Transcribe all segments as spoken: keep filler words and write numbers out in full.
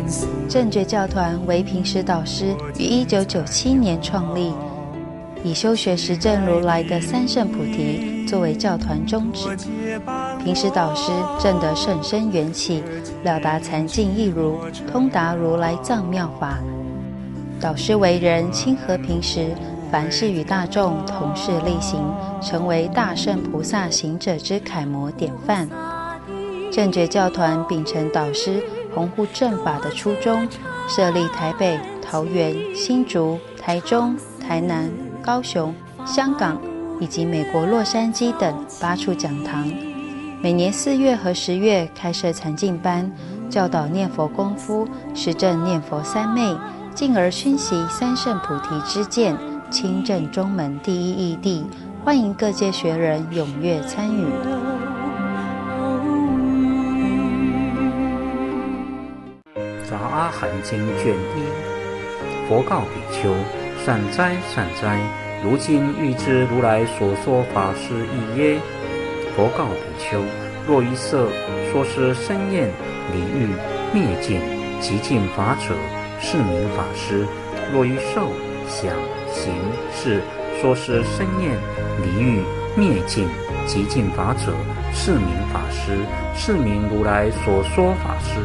正觉教团为平时导师于一九九七年创立，以修学实证如来的三圣菩提作为教团宗旨。平时导师证得甚深缘起，了达禅境义如，通达如来藏妙法。导师为人亲和平时，凡事与大众同事力行，成为大圣菩萨行者之楷模典范。正觉教团秉承导师弘护正法的初衷，设立台北、桃园、新竹、台中、台南、高雄、香港以及美国洛杉矶等八处讲堂。每年四月和十月开设禅净班，教导念佛功夫，实证念佛三昧，进而熏习三圣菩提之见，亲证中门第一义谛。欢迎各界学人踊跃参与。 杂阿含经卷一，佛告比丘：善哉善哉，如今欲知如来所说法是义耶？佛告比丘：若于色说是生厌离欲灭尽极尽法者，是名法师；若于受想行识说是生厌离欲灭尽极尽法者，是名法师，是名如来所说法师。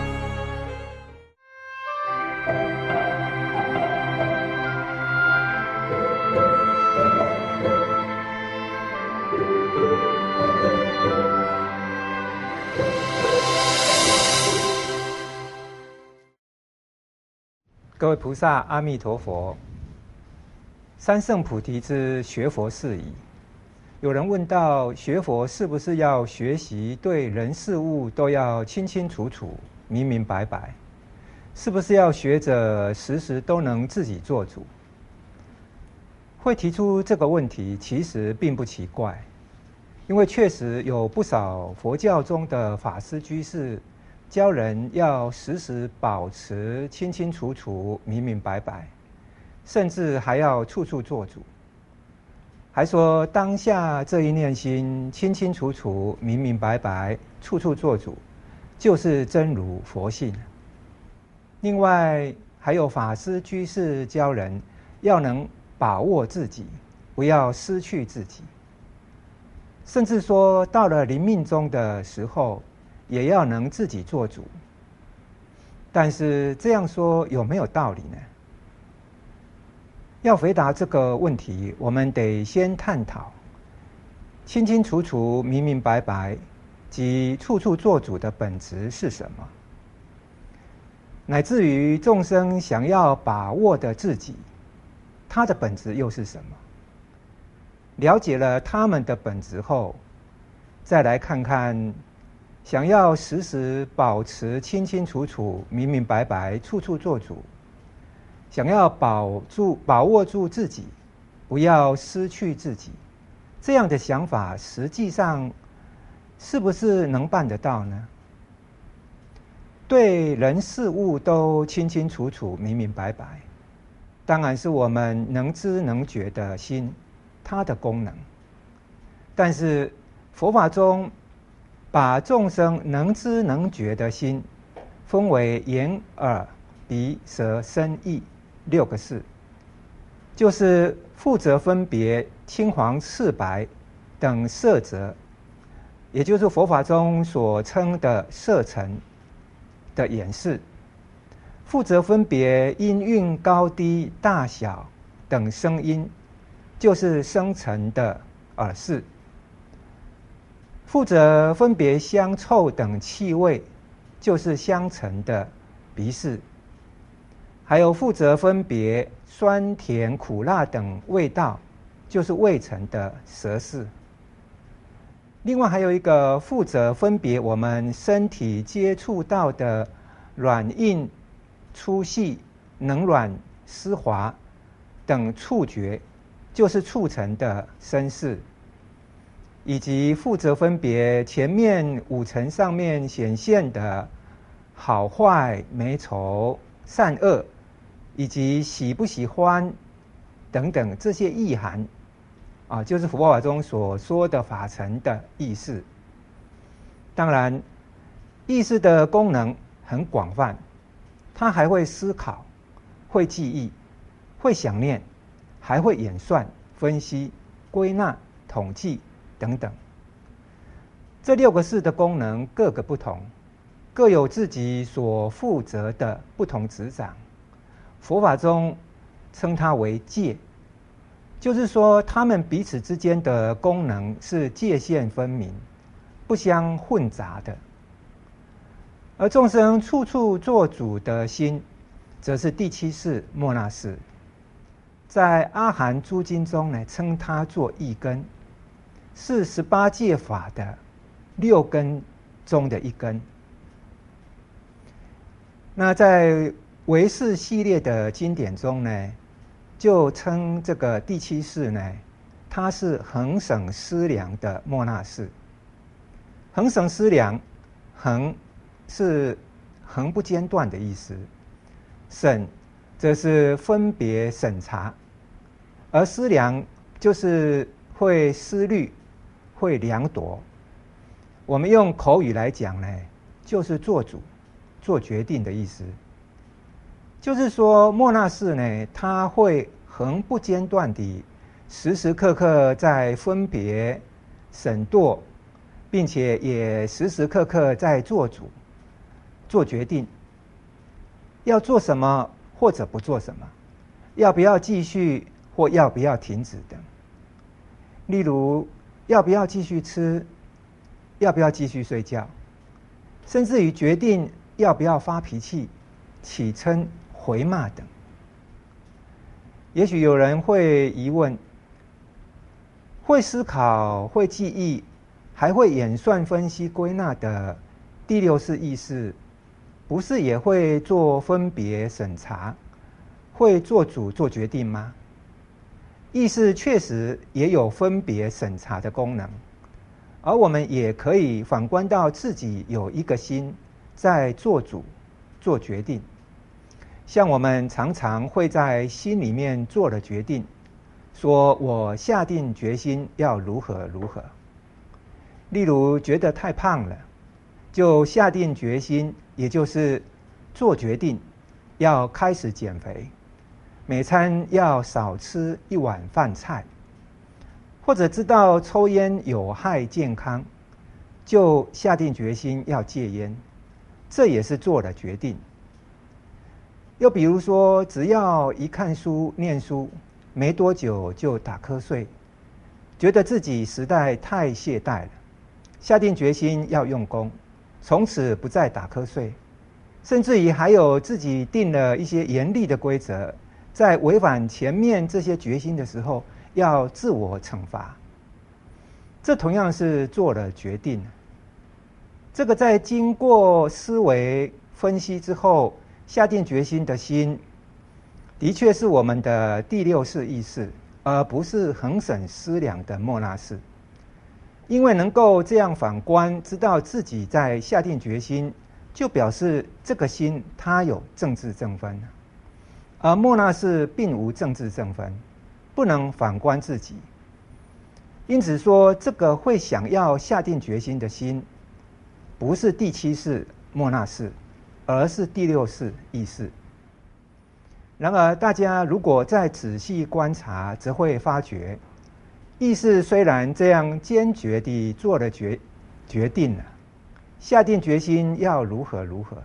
各位菩萨，阿弥陀佛。三圣菩提之学佛事宜，有人问到：学佛是不是要学习对人事物都要清清楚楚、明明白白？是不是要学着时时都能自己做主？会提出这个问题，其实并不奇怪，因为确实有不少佛教中的法师居士教人要时时保持清清楚楚、明明白白，甚至还要处处做主，还说当下这一念心清清楚楚、明明白白、处处做主，就是真如佛性。另外还有法师居士教人要能把握自己，不要失去自己，甚至说到了临命终的时候也要能自己做主。但是这样说有没有道理呢？要回答这个问题，我们得先探讨清清楚楚、明明白白及处处做主的本质是什么，乃至于众生想要把握的自己，它的本质又是什么？了解了他们的本质后，再来看看想要时时保持清清楚楚、明明白白、处处做主，想要保住、把握住自己，不要失去自己，这样的想法实际上是不是能办得到呢？对人事物都清清楚楚、明明白白，当然是我们能知能觉的心，它的功能。但是佛法中把众生能知能觉的心分为眼、耳、鼻、舌、身、意六个事，就是负责分别青黄赤白等色泽，也就是佛法中所称的色尘的眼识；负责分别音韵高低大小等声音，就是声尘的耳识；负责分别香臭等气味，就是香尘的鼻识；还有负责分别酸甜苦辣等味道，就是味尘的舌识。另外还有一个负责分别我们身体接触到的软硬粗细冷软湿滑等触觉，就是触尘的身识，以及负责分别前面五尘上面显现的好坏美丑善恶，以及喜不喜欢等等这些意涵啊，就是佛法中所说的法尘的意识。当然意识的功能很广泛， 他还会思考，会记忆，会想念，还会演算、分析、归纳、统计等等。这六个识的功能各个不同，各有自己所负责的不同职掌。佛法中称它为界，就是说它们彼此之间的功能是界限分明，不相混杂的。而众生处处做主的心，则是第七识末那识，在阿含诸经中呢，称它作一根，是十八界法的六根中的一根。那在唯识系列的经典中呢，就称这个第七识呢，它是恒省思量的末那识。恒省思量，恒是恒不间断的意思，审则是分别审查，而思量就是会思虑，会量度。我们用口语来讲呢，就是做主、做决定的意思。就是说，末那识呢，它会恒不间断地时时刻刻在分别审度，并且也时时刻刻在做主、做决定，要做什么或者不做什么，要不要继续或要不要停止等。例如，要不要继续吃，要不要继续睡觉，甚至于决定要不要发脾气、起嗔、回骂等。也许有人会疑问：会思考、会记忆，还会演算、分析、归纳的第六识意识，不是也会做分别审查，会做主做决定吗？意识确实也有分别审查的功能，而我们也可以反观到自己有一个心在做主做决定。像我们常常会在心里面做了决定，说我下定决心要如何如何。例如觉得太胖了，就下定决心，也就是做决定要开始减肥，每餐要少吃一碗饭菜。或者知道抽烟有害健康，就下定决心要戒烟，这也是做了决定。又比如说，只要一看书、念书，没多久就打瞌睡，觉得自己实在太懈怠了，下定决心要用功，从此不再打瞌睡，甚至于还有自己定了一些严厉的规则，在违反前面这些决心的时候，要自我惩罚。这同样是做了决定。这个在经过思维分析之后下定决心的心，的确是我们的第六识意识，而不是恒审思量的末那识。因为能够这样反观，知道自己在下定决心，就表示这个心它有正智正分，而末那识并无正智正分，不能反观自己。因此说，这个会想要下定决心的心，不是第七识末那识，而是第六识意识。然而大家如果再仔细观察，则会发觉，意识虽然这样坚决地做了决决定了，下定决心要如何如何，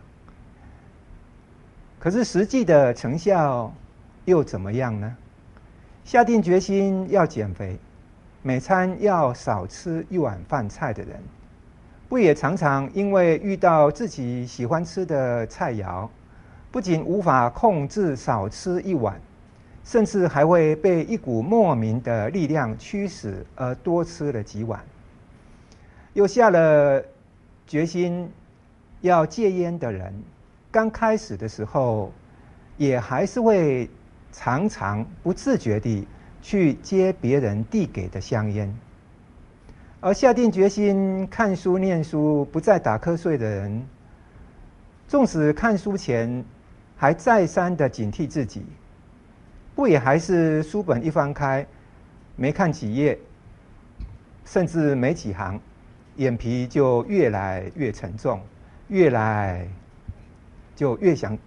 可是实际的成效又怎么样呢？下定决心要减肥，每餐要少吃一碗饭菜的人，不也常常因为遇到自己喜欢吃的菜肴，不仅无法控制少吃一碗，甚至还会被一股莫名的力量驱使而多吃了几碗。又下了决心要戒烟的人，刚开始的时候也还是会常常不自觉地去接别人递给的香烟。而下定决心看书念书不再打瞌睡的人，纵使看书前还再三的警惕自己，不也还是书本一翻开，没看几页，甚至没几行，眼皮就越来越沉重，越来就越想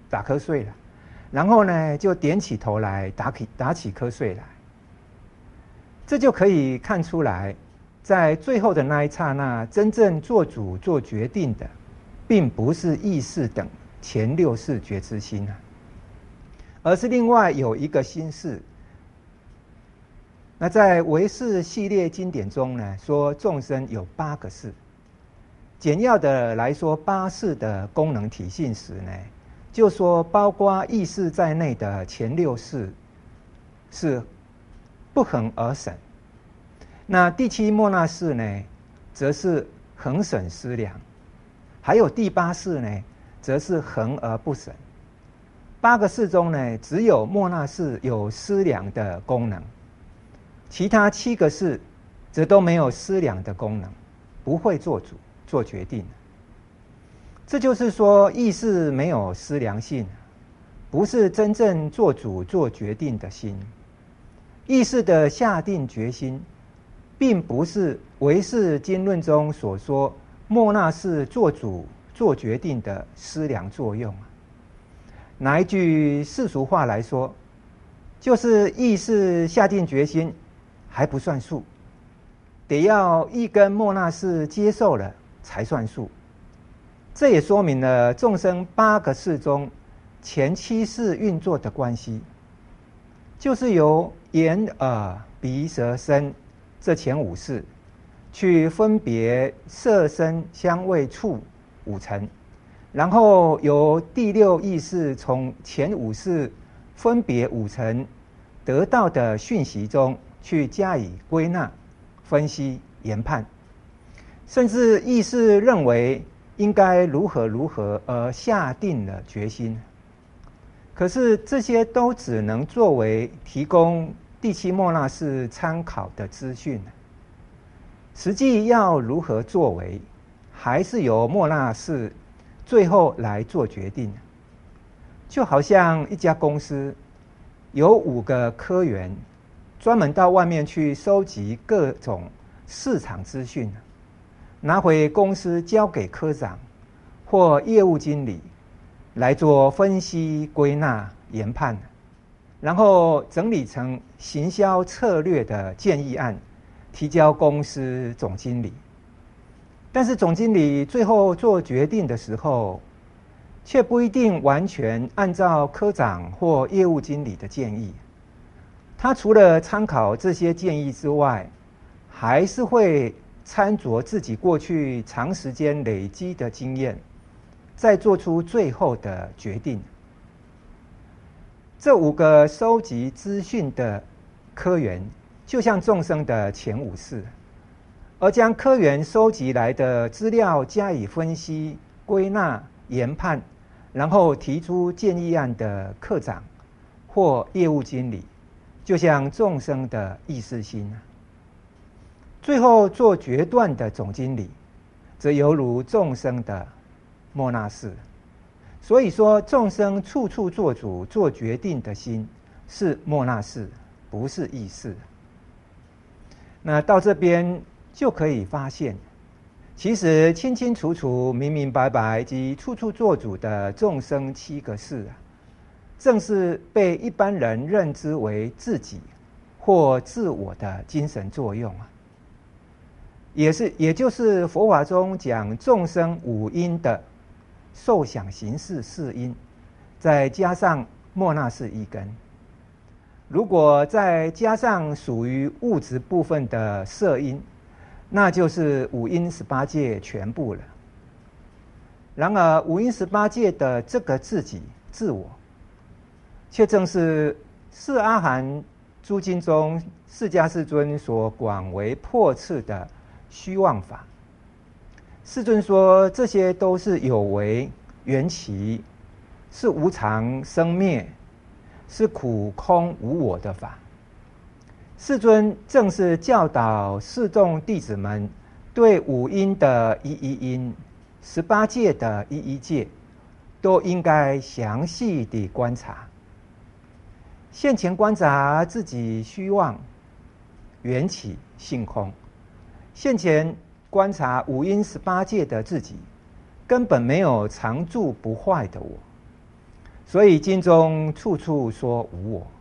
打瞌睡了，然后呢就点起头来打起打起瞌睡来。这就可以看出来，在最后的那一刹那，真正做主做决定的，并不是意识等前六识觉知心啊，而是另外有一个心识。那在唯识系列经典中呢，说众生有八个识。简要的来说，八识的功能体性时呢，就说包括意识在内的前六识是不恒而审。那第七末那识呢，则是恒审思量，还有第八识呢，则是恒而不审。八个识中呢，只有末那识有思量的功能，其他七个识则都没有思量的功能，不会做主做决定。这就是说，意识没有思量性，不是真正做主做决定的心。意识的下定决心，并不是唯识经论中所说末那识做主做决定的思量作用。拿一句世俗话来说，就是意识下定决心还不算数，得要一根末那识接受了才算数。这也说明了众生八个识中前七识运作的关系，就是由眼耳鼻舌身这前五识去分别色声香味触五尘，然后由第六意识从前五识分别五尘得到的讯息中去加以归纳、分析、研判，甚至意识认为应该如何如何而下定了决心。可是这些都只能作为提供第七末那识参考的资讯，实际要如何作为，还是由末那识最后来做决定。就好像一家公司有五个科员，专门到外面去收集各种市场资讯，拿回公司交给科长或业务经理来做分析、归纳、研判，然后整理成行销策略的建议案，提交公司总经理。但是总经理最后做决定的时候，却不一定完全按照科长或业务经理的建议。他除了参考这些建议之外，还是会参酌自己过去长时间累积的经验，再做出最后的决定。这五个收集资讯的科员，就像众生的前五识，而将科员收集来的资料加以分析、归纳、研判，然后提出建议案的科长或业务经理，就像众生的意识心。最后做决断的总经理，则犹如众生的末那识。所以说，众生处处做主做决定的心是末那识，不是意识。那到这边就可以发现，其实清清楚楚、明明白白及处处做主的众生七个识啊，正是被一般人认知为自己或自我的精神作用啊。也是，也就是佛法中讲众生五因的受想行识四因，再加上末那识一根。如果再加上属于物质部分的色因，那就是五因十八界全部了。然而五因十八界的这个自己自我，却正是是阿含诸经中释迦世尊所广为破斥的虚妄法。世尊说，这些都是有为缘起，是无常生灭，是苦空无我的法。世尊正是教导四众弟子们对五因的一一因、十八界的一一界，都应该详细地观察。现前观察自己虚妄、缘起、性空，现前观察五因十八界的自己，根本没有常住不坏的我。 所以经中处处说无我。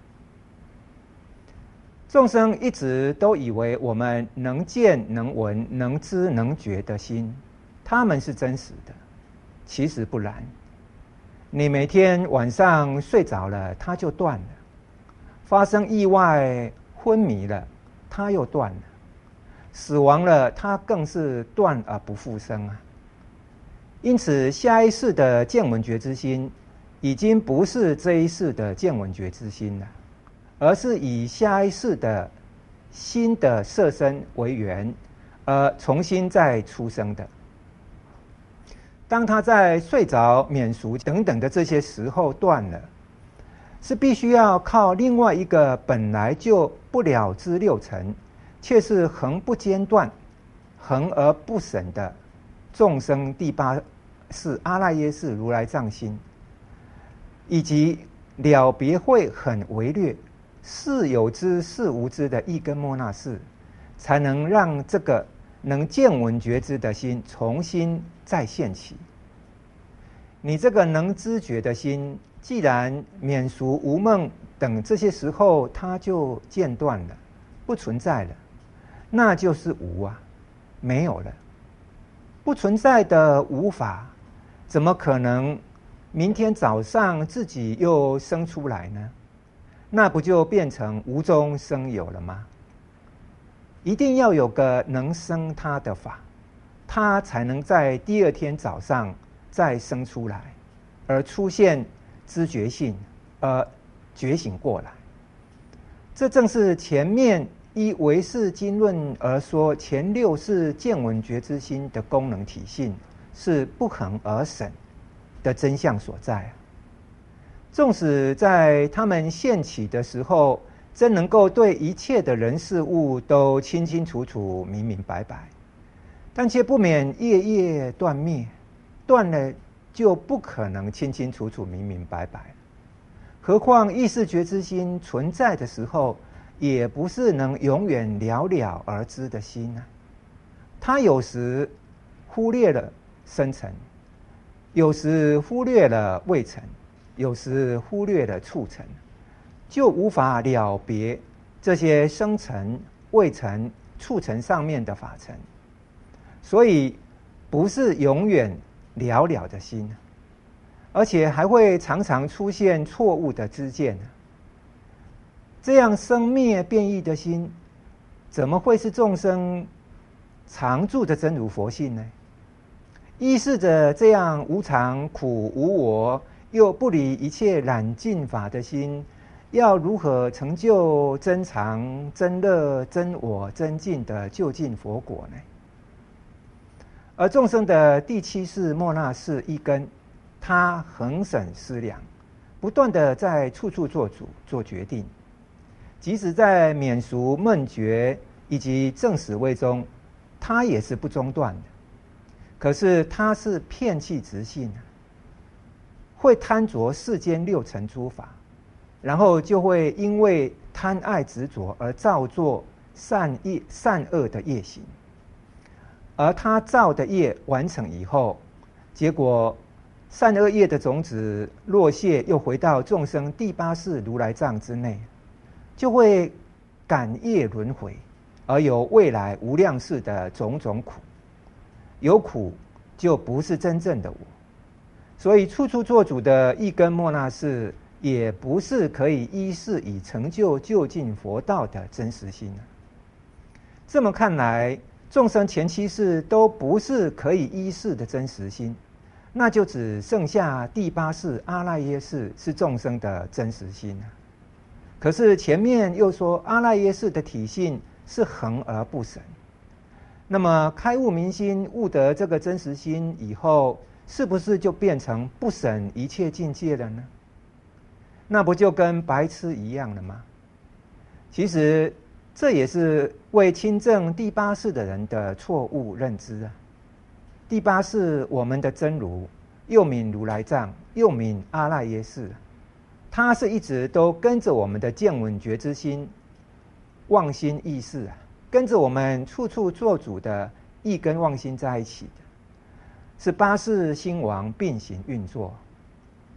众生一直都以为我们能见能闻能知能觉的心，他们是真实的，其实不然。你每天晚上睡着了，它就断了；发生意外昏迷了，它又断了；死亡了，它更是断而不复生啊。因此，下一世的见闻觉之心，已经不是这一世的见闻觉之心了，而是以下一世的新的色身为缘，而重新再出生的。当他在睡着、免俗等等的这些时候断了，是必须要靠另外一个本来就不了知六尘，却是恒不间断、恒而不省的众生第八世阿赖耶识如来藏心，以及了别会很微略、是有知是无知的一根莫那识，才能让这个能见闻觉知的心重新再现起。你这个能知觉的心，既然免俗无梦等这些时候它就间断了，不存在了，那就是无啊，没有了。不存在的无法，怎么可能明天早上自己又生出来呢？那不就变成无中生有了吗？一定要有个能生它的法，它才能在第二天早上再生出来，而出现知觉性，而觉醒过来。这正是前面依唯识经论而说前六世见闻觉知心的功能体性是不恒而省的真相所在啊。纵使在他们现起的时候，真能够对一切的人事物都清清楚楚、明明白白，但却不免夜夜断灭，断了就不可能清清楚楚、明明白白。何况意识觉知心存在的时候，也不是能永远了了而知的心啊。它有时忽略了生成，有时忽略了未成，有时忽略了促成，就无法了别这些生成、未成、促成上面的法尘，所以不是永远了了的心，而且还会常常出现错误的知见。这样生灭变异的心，怎么会是众生常住的真如佛性呢？依示着这样无常、苦、无我，又不离一切染净法的心，要如何成就真常、真乐、真我、真净的究竟佛果呢？而众生的第七世末那识一根，他恒审思量，不断的在处处做主、做决定，即使在免俗、梦觉以及正死位中，他也是不中断的。可是他是遍气直性，会贪着世间六尘诸法，然后就会因为贪爱执着而造作善业善恶的业行。而他造的业完成以后，结果善恶业的种子落谢，又回到众生第八世如来藏之内，就会感业轮回，而有未来无量世的种种苦。有苦就不是真正的我，所以处处做主的一根莫那识，也不是可以依示以成就究竟佛道的真实心。这么看来，众生前七世都不是可以依示的真实心，那就只剩下第八世阿赖耶识是众生的真实心。可是前面又说阿赖耶识的体性是恒而不省，那么开悟明心悟得这个真实心以后，是不是就变成不省一切境界了呢？那不就跟白痴一样了吗？其实这也是为亲证第八世的人的错误认知啊。第八世我们的真如，又名如来藏，又名阿赖耶识，它是一直都跟着我们的见闻觉知心、妄心意识啊，跟着我们处处做主的意跟妄心在一起的，是八世心王并行运作。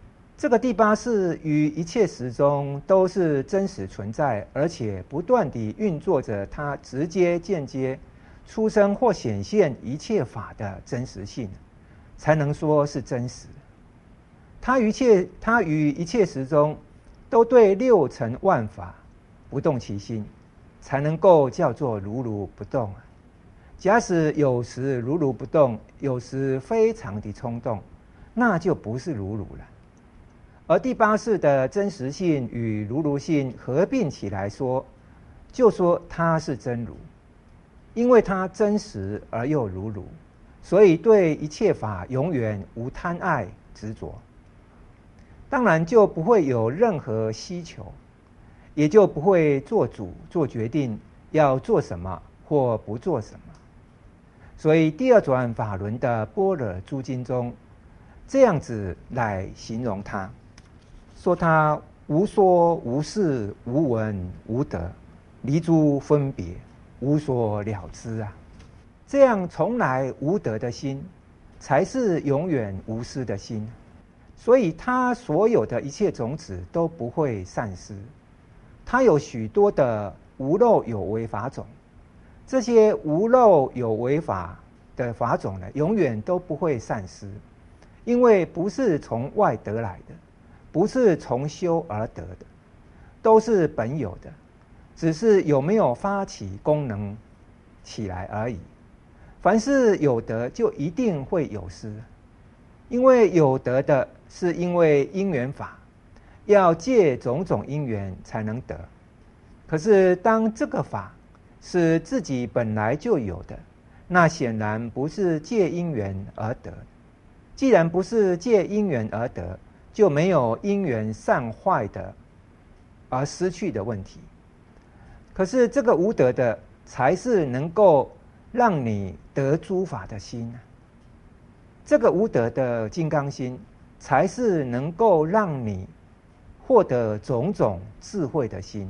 这个第八识于一切时中都是真实存在，而且不断地运作着它直接间接出生或显现一切法的真实性，才能说是真实。它于一切它于一切时中都对六尘万法不动其心，才能够叫做如如不动。假使有时如如不动，有时非常的冲动，那就不是如如了。而第八识的真实性与如如性合并起来说，就说它是真如，因为它真实而又如如，所以对一切法永远无贪爱执着，当然就不会有任何希求，也就不会做主做决定要做什么或不做什么。所以第二转法轮的般若诸经中这样子来形容它，说它无说无事无闻无得，离诸分别，无所了知啊。这样从来无得的心，才是永远无失的心。所以它所有的一切种子都不会散失。它有许多的无漏有为法种，这些无漏有为法的法种呢，永远都不会散失，因为不是从外得来的，不是从修而得的，都是本有的，只是有没有发起功能起来而已。凡是有得，就一定会有失，因为有得的是因为因缘法，要借种种因缘才能得。可是当这个法是自己本来就有的，那显然不是借因缘而得。既然不是借因缘而得，就没有因缘散坏的而失去的问题。可是这个无得的，才是能够让你得诸法的心。这个无得的金刚心，才是能够让你获得种种智慧的心。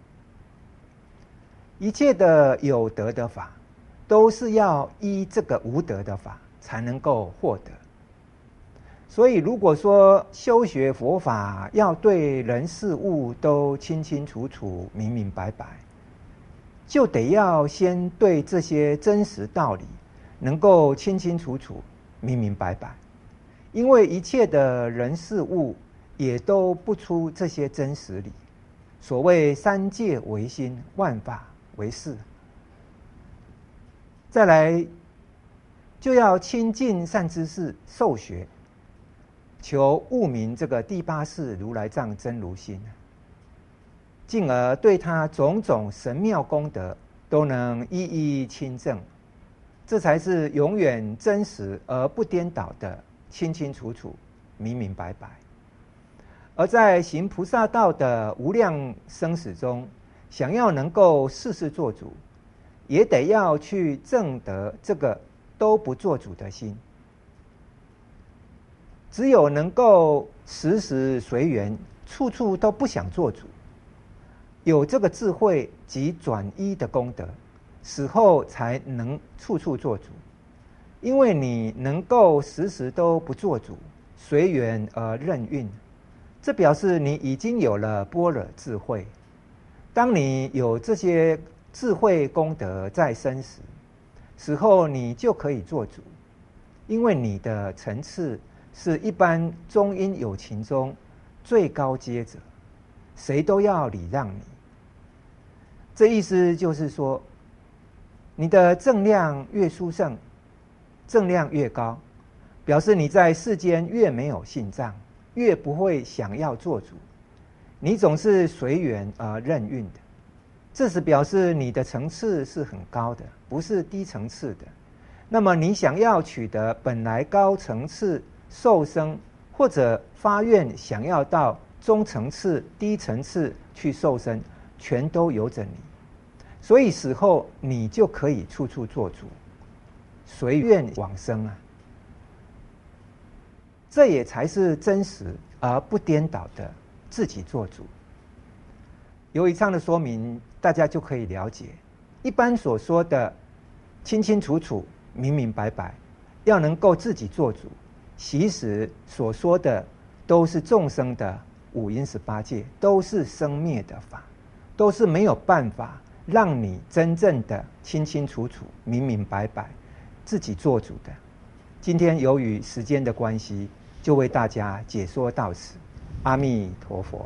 一切的有得的法，都是要依这个无得的法才能够获得。所以如果说修学佛法要对人事物都清清楚楚明明白白，就得要先对这些真实道理能够清清楚楚明明白白。因为一切的人事物也都不出这些真实理。所谓三界为心，万法为事。再来就要亲近善知识受学，求悟明这个第八识如来藏真如心，进而对他种种神妙功德都能一一亲证，这才是永远真实而不颠倒的清清楚楚明明白白。而在行菩萨道的无量生死中，想要能够事事做主，也得要去证得这个都不做主的心。只有能够时时随缘，处处都不想做主，有这个智慧及转依的功德，死后才能处处做主。因为你能够时时都不做主，随缘而任运，这表示你已经有了般若智慧。当你有这些智慧功德在身时，死后你就可以做主，因为你的层次是一般中阴有情中最高阶者，谁都要礼让你。这意思就是说，你的正量越殊胜，正量越高，表示你在世间越没有信障，越不会想要做主，你总是随缘而任运的。这是表示你的层次是很高的，不是低层次的。那么你想要取得本来高层次受生，或者发愿想要到中层次低层次去受生，全都由着你。所以死后你就可以处处做主，随愿往生啊。这也才是真实而不颠倒的自己做主。由以上的说明，大家就可以了解，一般所说的清清楚楚明明白白，要能够自己做主，其实所说的都都是众生的五阴十八界，都是生灭的法，都是没有办法让你真正的清清楚楚、明明白白自己做主的。今天由于时间的关系，就为大家解说到此。阿弥陀佛。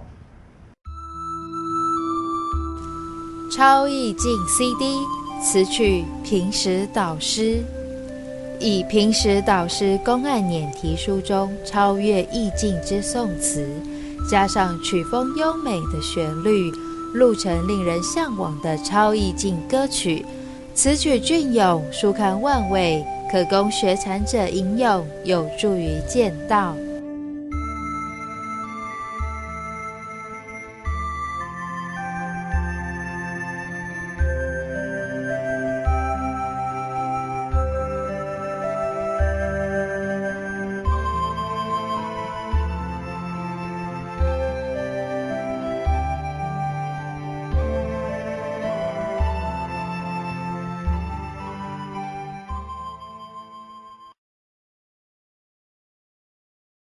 超意境 C D 词曲平时导师，以平时导师公案辇题书中超越意境之颂词，加上曲风优美的旋律，录成令人向往的超意境歌曲。此曲隽永，书堪万味，可供学禅者吟咏，有助于见道。